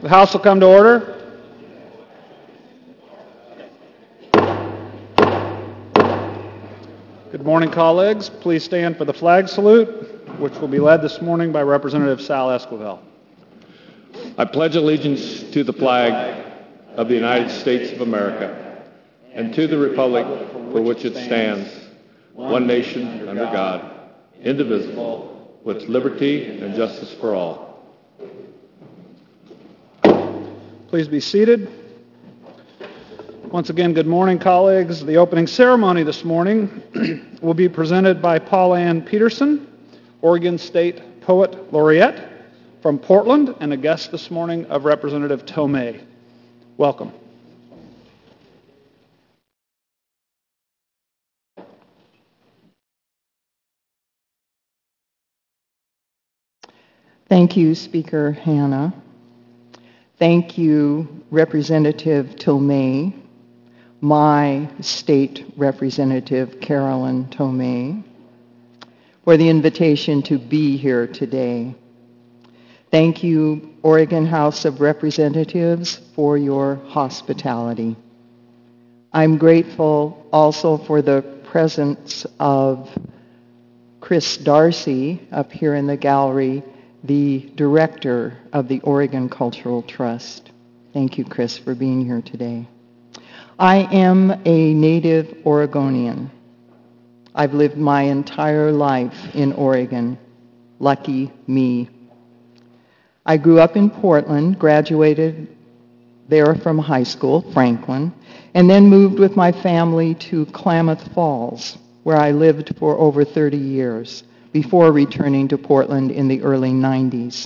The House will come to order. Good morning, colleagues. Please stand for the flag salute, which will be led this morning by Representative Sal Esquivel. I pledge allegiance to the flag of the United States of America and to the republic for which it stands, one nation under God, indivisible, with liberty and justice for all. Please be seated. Once again, good morning, colleagues. The opening ceremony this morning will be presented by Paul Ann Peterson, Oregon State Poet Laureate from Portland, and a guest this morning of Representative Tomei. Welcome. Thank you, Speaker Hanna. Thank you, Representative Tomei, my state representative, Carolyn Tomei, for the invitation to be here today. Thank you, Oregon House of Representatives, for your hospitality. I'm grateful also for the presence of Chris Darcy up here in the gallery, the director of the Oregon Cultural Trust. Thank you, Chris, for being here today. I am a native Oregonian. I've lived my entire life in Oregon. Lucky me. I grew up in Portland, graduated there from high school, Franklin, and then moved with my family to Klamath Falls, where I lived for over 30 years before returning to Portland in the early 90s.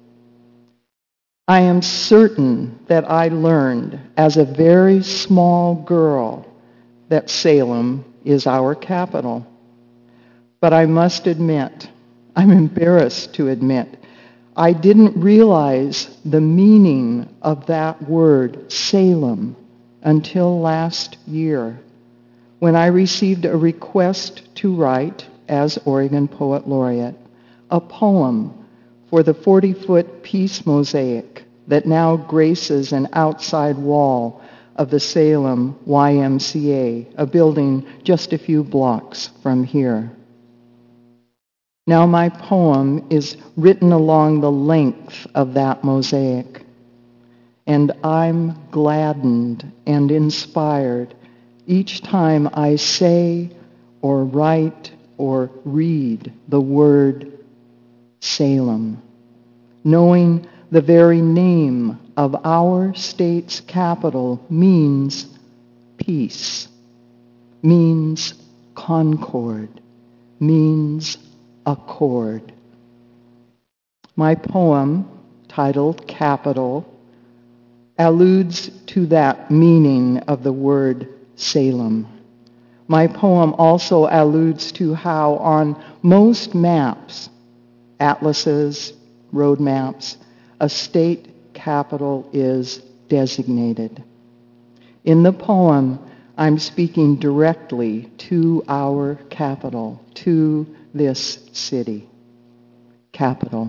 I am certain that I learned as a very small girl that Salem is our capital. But I must admit, I'm embarrassed to admit, I didn't realize the meaning of that word, Salem, until last year, when I received a request to write, as Oregon Poet Laureate, a poem for the 40-foot peace mosaic that now graces an outside wall of the Salem YMCA, a building just a few blocks from here. Now my poem is written along the length of that mosaic, and I'm gladdened and inspired each time I say or write or read the word Salem, knowing the very name of our state's capital means peace, means concord, means accord. My poem, titled Capital, alludes to that meaning of the word Salem. My poem also alludes to how on most maps, atlases, road maps, a state capital is designated. In the poem, I'm speaking directly to our capital, to this city. Capital.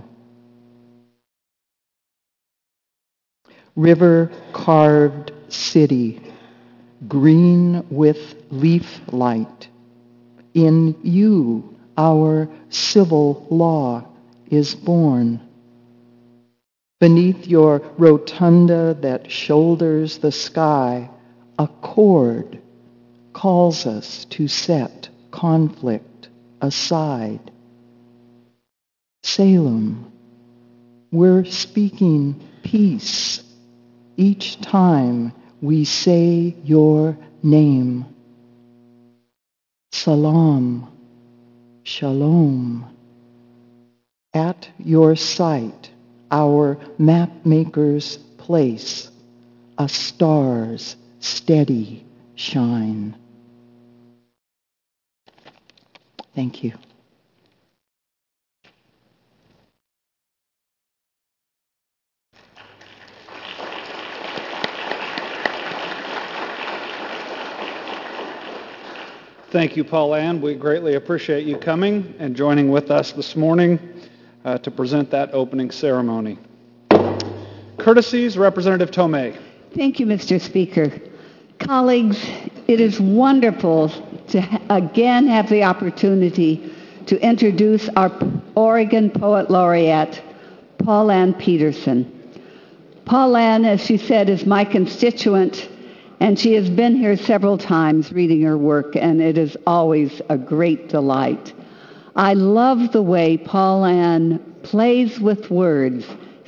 River-carved city, green with leaf light. In you, our civil law is born. Beneath your rotunda that shoulders the sky, a chord calls us to set conflict aside. Salem, we're speaking peace each time we say your name. Salam, shalom. At your sight, our mapmaker's place, a star's steady shine. Thank you. Thank you, Paul Ann. We greatly appreciate you coming and joining with us this morning to present that opening ceremony. courtesies, Representative Tomei. Thank you, Mr. Speaker. Colleagues, it is wonderful to again have the opportunity to introduce our Oregon Poet Laureate, Paul Ann Peterson. Paul Ann, as she said, is my constituent, and she has been here several times reading her work, and it is always a great delight. I love the way Paul Ann plays with words.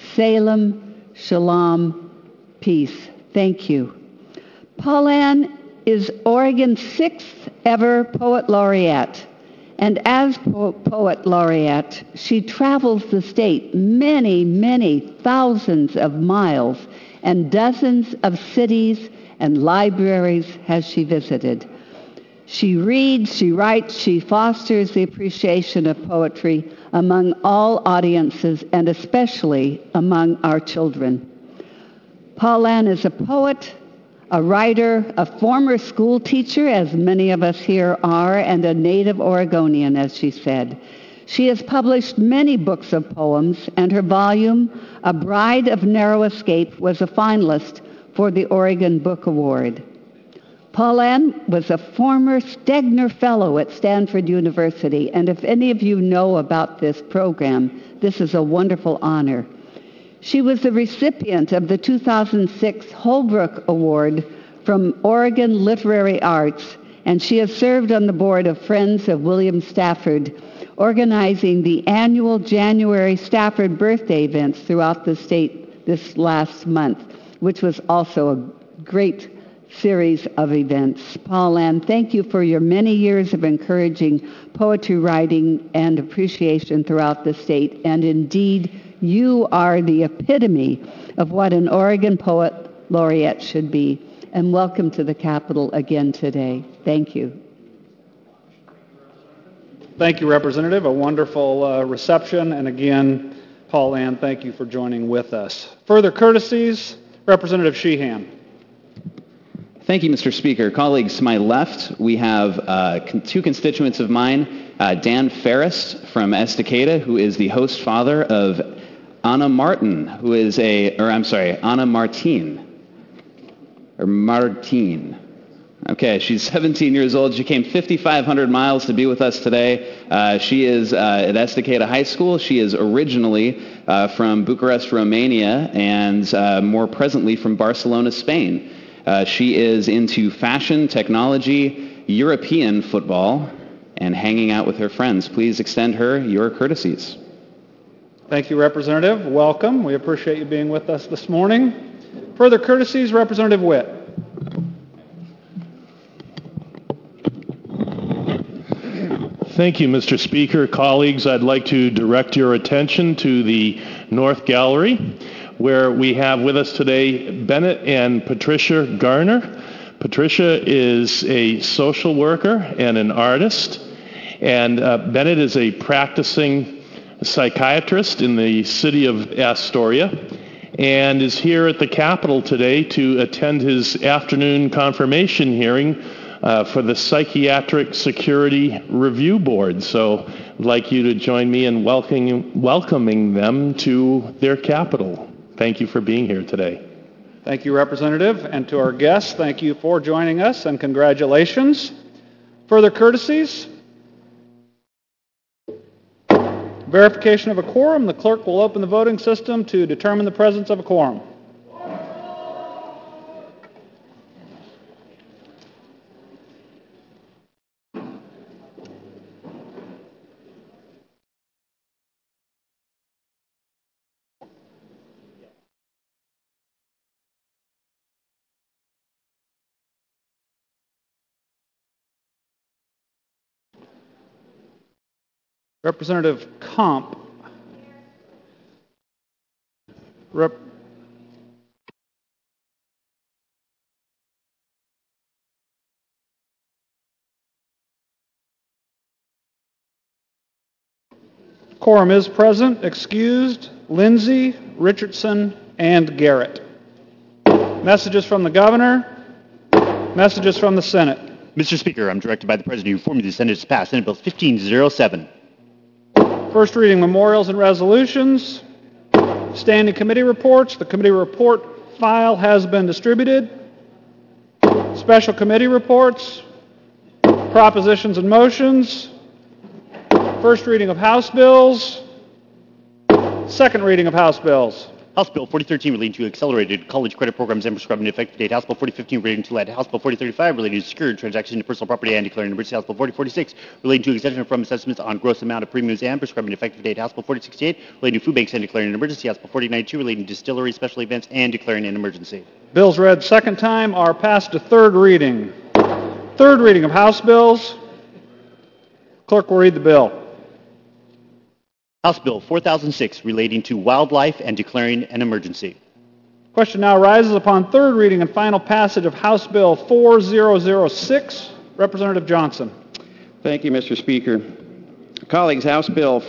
Salem, Shalom, peace. Thank you. Paul Ann is Oregon's 6th ever Poet Laureate. And as Poet Laureate, she travels the state many, many thousands of miles, and dozens of cities and libraries has she visited. She reads, she writes, she fosters the appreciation of poetry among all audiences, and especially among our children. Paul Ann is a poet, a writer, a former school teacher, as many of us here are, and a native Oregonian, as she said. She has published many books of poems, and her volume, A Bride of Narrow Escape, was a finalist for the Oregon Book Award. Paul Ann was a former Stegner Fellow at Stanford University, and if any of you know about this program, this is a wonderful honor. She was the recipient of the 2006 Holbrook Award from Oregon Literary Arts, and she has served on the board of Friends of William Stafford, organizing the annual January Stafford birthday events throughout the state this last month, which was also a great series of events. Paul Ann, thank you for your many years of encouraging poetry writing and appreciation throughout the state, and indeed, you are the epitome of what an Oregon Poet Laureate should be. And welcome to the Capitol again today. Thank you. Thank you, Representative. A wonderful reception. And again, Paul Ann, thank you for joining with us. Further courtesies, Representative Sheehan. Thank you, Mr. Speaker. Colleagues, to my left, we have two constituents of mine, Dan Ferris from Estacada, who is the host father of Anna Martin, who is Anna Martine. Okay, she's 17 years old. She came 5,500 miles to be with us today. She is at Estacada High School. She is originally from Bucharest, Romania, and more presently from Barcelona, Spain. She is into fashion, technology, European football, and hanging out with her friends. Please extend her your courtesies. Thank you, Representative. Welcome. We appreciate you being with us this morning. Further courtesies, Representative Witt. Thank you, Mr. Speaker. Colleagues, I'd like to direct your attention to the North Gallery, where we have with us today Bennett and Patricia Garner. Patricia is a social worker and an artist, and Bennett is a practicing psychiatrist in the city of Astoria, and is here at the Capitol today to attend his afternoon confirmation hearing for the Psychiatric Security Review Board. So I'd like you to join me in welcoming them to their Capitol. Thank you for being here today. Thank you, Representative. And to our guests, thank you for joining us, and congratulations. Further courtesies? Verification of a quorum. The clerk will open the voting system to determine the presence of a quorum. Representative Comp. Quorum is present. Excused, Lindsay, Richardson, and Garrett. Messages from the Governor. Messages from the Senate. Mr. Speaker, I'm directed by the President to inform you the Senate has passed Senate Bill 1507. First reading memorials and resolutions. Standing committee reports. The committee report file has been distributed. Special committee reports. Propositions and motions. First reading of House bills. Second reading of House bills. House Bill 4013 relating to accelerated college credit programs and prescribing an effective date. House Bill 4015 relating to lead. House Bill 4035 relating to secured transactions into personal property and declaring an emergency. House Bill 4046 relating to exemption from assessments on gross amount of premiums and prescribing an effective date. House Bill 4068 relating to food banks and declaring an emergency. House Bill 4092 relating to distillery special events and declaring an emergency. Bills read second time are passed to third reading. Third reading of House bills. Clerk will read the bill. House Bill 4006 relating to wildlife and declaring an emergency. Question now arises upon third reading and final passage of House Bill 4006. Representative Johnson. Thank you, Mr. Speaker. Colleagues, House Bill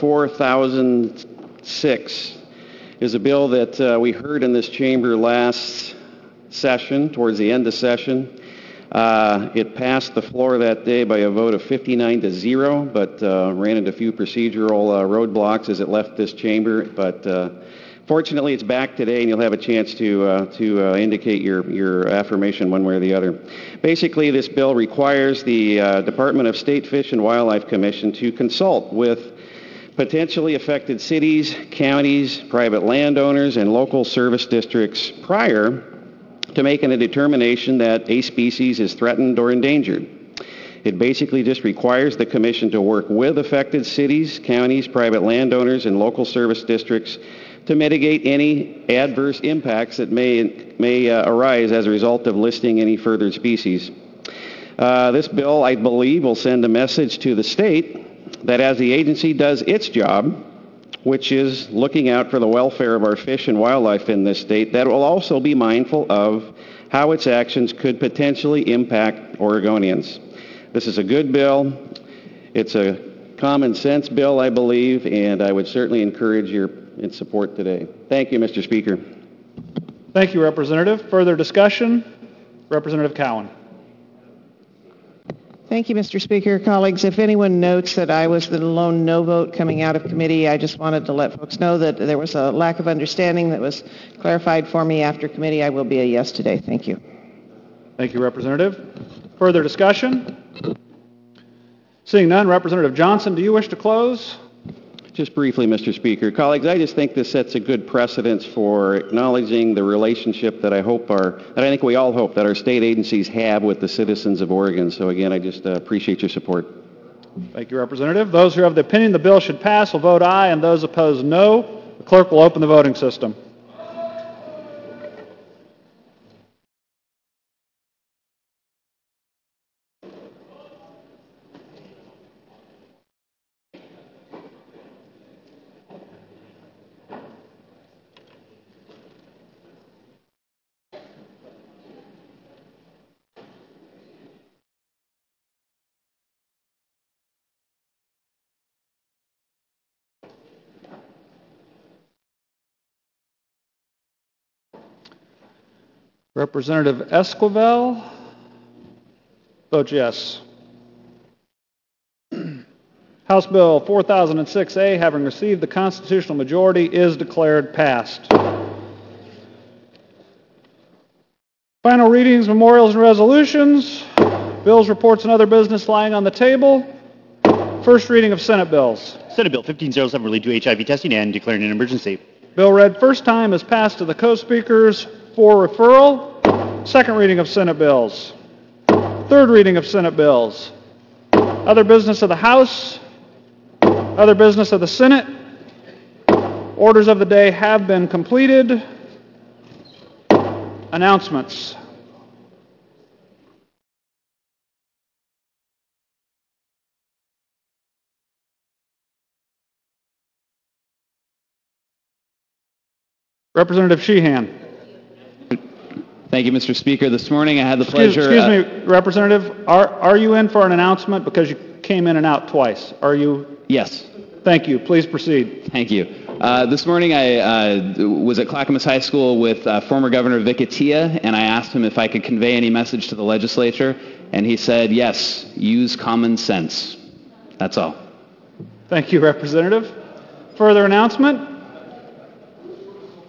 4006 is a bill that we heard in this chamber last session, towards the end of session. It passed the floor that day by a vote of 59-0, but ran into a few procedural roadblocks as it left this chamber. But fortunately, it's back today, and you'll have a chance to indicate your affirmation one way or the other. Basically, this bill requires the Department of State Fish and Wildlife Commission to consult with potentially affected cities, counties, private landowners, and local service districts prior to making a determination that a species is threatened or endangered. It basically just requires the Commission to work with affected cities, counties, private landowners, and local service districts to mitigate any adverse impacts that may arise as a result of listing any further species. This bill, I believe, will send a message to the state that as the agency does its job, which is looking out for the welfare of our fish and wildlife in this state, that will also be mindful of how its actions could potentially impact Oregonians. This is a good bill. It's a common sense bill, I believe, and I would certainly encourage your support today. Thank you, Mr. Speaker. Thank you, Representative. Further discussion? Representative Cowan. Thank you, Mr. Speaker. Colleagues, if anyone notes that I was the lone no vote coming out of committee, I just wanted to let folks know that there was a lack of understanding that was clarified for me after committee. I will be a yes today. Thank you. Thank you, Representative. Further discussion? Seeing none, Representative Johnson, do you wish to close? Just briefly, Mr. Speaker. Colleagues, I just think this sets a good precedence for acknowledging the relationship that I think we all hope that our state agencies have with the citizens of Oregon. So again, I just appreciate your support. Thank you, Representative. Those who have the opinion the bill should pass will vote aye, and those opposed no. The clerk will open the voting system. Representative Esquivel votes yes. House Bill 4006A, having received the constitutional majority, is declared passed. Final readings, memorials, and resolutions. Bills, reports, and other business lying on the table. First reading of Senate bills. Senate Bill 1507 relating to HIV testing and declaring an emergency. Bill read first time is passed to the co-speakers for referral. Second reading of Senate bills. Third reading of Senate bills. Other business of the House. Other business of the Senate. Orders of the day have been completed. Announcements. Representative Sheehan. Thank you, Mr. Speaker. This morning I had the pleasure... Excuse me, Representative. Are you in for an announcement because you came in and out twice? Are you? Yes. Thank you. Please proceed. Thank you. This morning I was at Clackamas High School with former Governor Vic Atiyeh, and I asked him if I could convey any message to the legislature, and he said, yes, use common sense. That's all. Thank you, Representative. Further announcement?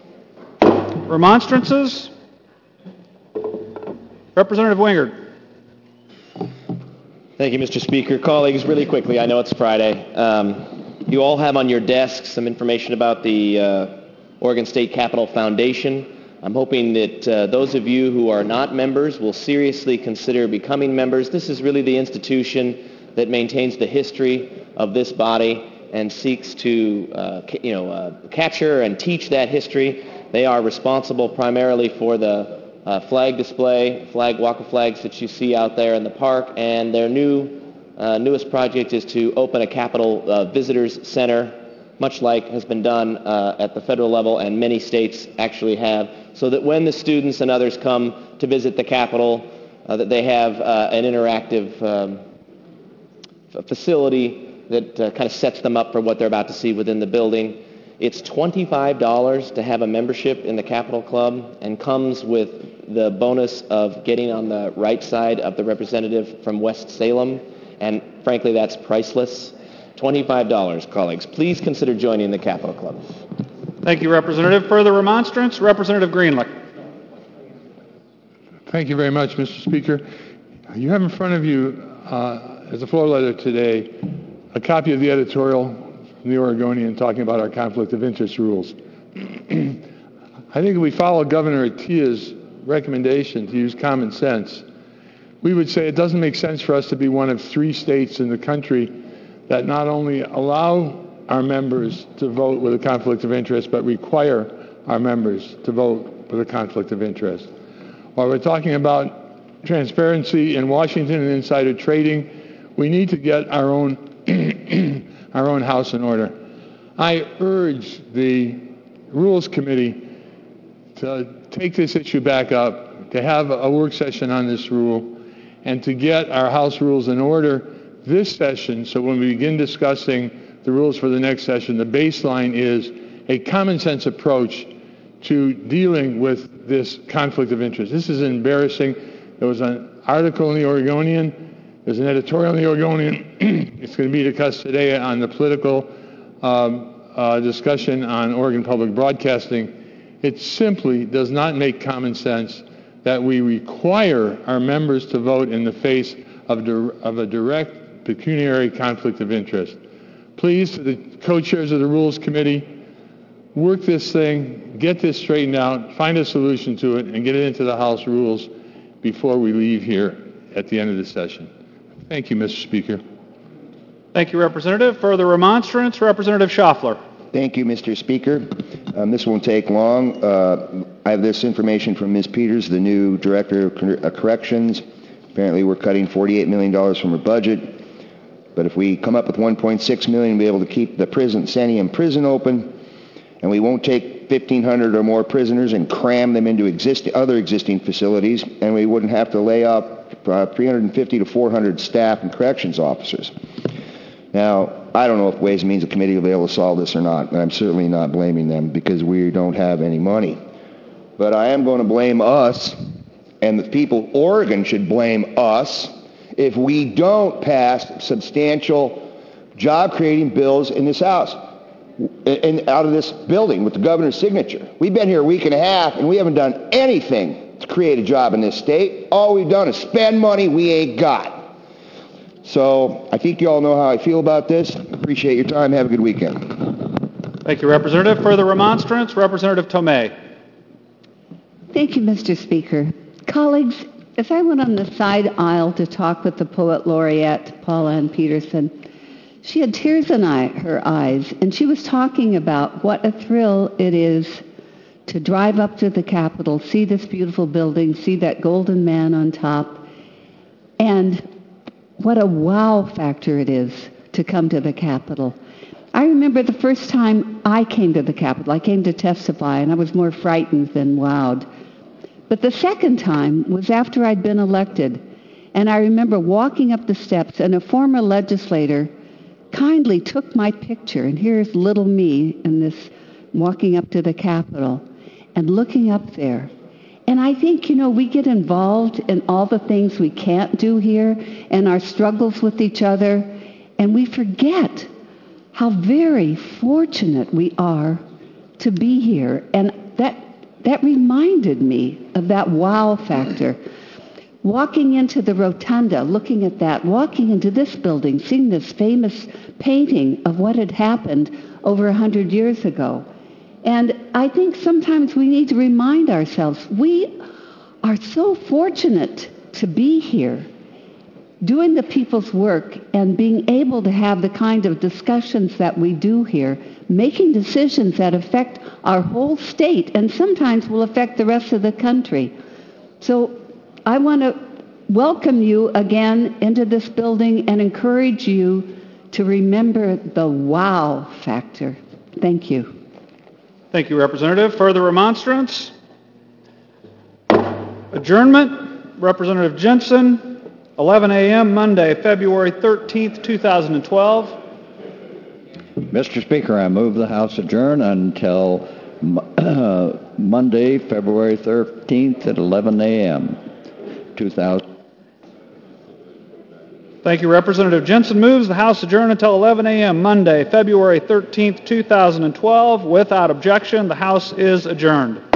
Remonstrances? Representative Wingard. Thank you, Mr. Speaker. Colleagues, really quickly, I know it's Friday. You all have on your desks some information about the Oregon State Capitol Foundation. I'm hoping that those of you who are not members will seriously consider becoming members. This is really the institution that maintains the history of this body and seeks to capture and teach that history. They are responsible primarily for the flag display, walk of flags that you see out there in the park, and their newest project is to open a Capitol Visitors Center, much like has been done at the federal level, and many states actually have, so that when the students and others come to visit the Capitol, that they have an interactive facility that kind of sets them up for what they're about to see within the building. It's $25 to have a membership in the Capitol Club and comes with the bonus of getting on the right side of the representative from West Salem, and frankly, that's priceless. $25, colleagues. Please consider joining the Capitol Club. Thank you, Representative. Further remonstrance? Representative Greenlick. Thank you very much, Mr. Speaker. You have in front of you, as a floor letter today, a copy of the editorial from the Oregonian talking about our conflict of interest rules. I think if we follow Governor Atia's recommendation to use common sense, we would say it doesn't make sense for us to be one of 3 states in the country that not only allow our members to vote with a conflict of interest, but require our members to vote with a conflict of interest. While we're talking about transparency in Washington and insider trading, we need to get our own our own house in order. I urge the Rules Committee to take this issue back up, to have a work session on this rule, and to get our House rules in order this session, so when we begin discussing the rules for the next session, the baseline is a common sense approach to dealing with this conflict of interest. This is embarrassing. There was an article in the Oregonian. There's an editorial in the Oregonian. It's going to be discussed today on the political discussion on Oregon Public Broadcasting. It simply does not make common sense that we require our members to vote in the face of a direct pecuniary conflict of interest. Please, to the co-chairs of the Rules Committee, work this thing, get this straightened out, find a solution to it, and get it into the House rules before we leave here at the end of the session. Thank you, Mr. Speaker. Thank you, Representative. Further remonstrance? Representative Schaffler. Thank you, Mr. Speaker. This won't take long. I have this information from Ms. Peters, the new Director of Corrections. Apparently we're cutting $48 million from her budget. But if we come up with $1.6 million, we'll be able to keep the Santiam prison open, and we won't take 1,500 or more prisoners and cram them into other existing facilities, and we wouldn't have to lay off 350 to 400 staff and corrections officers. Now, I don't know if Ways and Means Committee will be able to solve this or not, and I'm certainly not blaming them because we don't have any money. But I am going to blame us, and the people of Oregon should blame us if we don't pass substantial job-creating bills in this House and out of this building with the governor's signature. We've been here a week and a half, and we haven't done anything to create a job in this state. All we've done is spend money we ain't got. So I think you all know how I feel about this. Appreciate your time. Have a good weekend. Thank you, Representative. Further remonstrance? Representative Tomei. Thank you, Mr. Speaker. Colleagues, as I went on the side aisle to talk with the Poet Laureate, Paula Ann Peterson, she had tears in her eyes, and she was talking about what a thrill it is to drive up to the Capitol, see this beautiful building, see that golden man on top, and what a wow factor it is to come to the Capitol. I remember the first time I came to the Capitol. I came to testify, and I was more frightened than wowed. But the second time was after I'd been elected, and I remember walking up the steps, and a former legislator kindly took my picture, and here's little me in this walking up to the Capitol and looking up there. And I think, we get involved in all the things we can't do here and our struggles with each other, and we forget how very fortunate we are to be here. And that that reminded me of that wow factor. Walking into the rotunda, looking at that, walking into this building, seeing this famous painting of what had happened over 100 years ago. And I think sometimes we need to remind ourselves, we are so fortunate to be here, doing the people's work and being able to have the kind of discussions that we do here, making decisions that affect our whole state and sometimes will affect the rest of the country. So I want to welcome you again into this building and encourage you to remember the wow factor. Thank you. Thank you, Representative. Further remonstrance? Adjournment. Representative Jensen, 11 a.m. Monday, February 13th, 2012. Mr. Speaker, I move the House adjourn until Monday, February 13th at 11 a.m. 2000. Thank you, Representative Jensen moves the House adjourn until 11 a.m. Monday, February 13th, 2012. Without objection, the House is adjourned.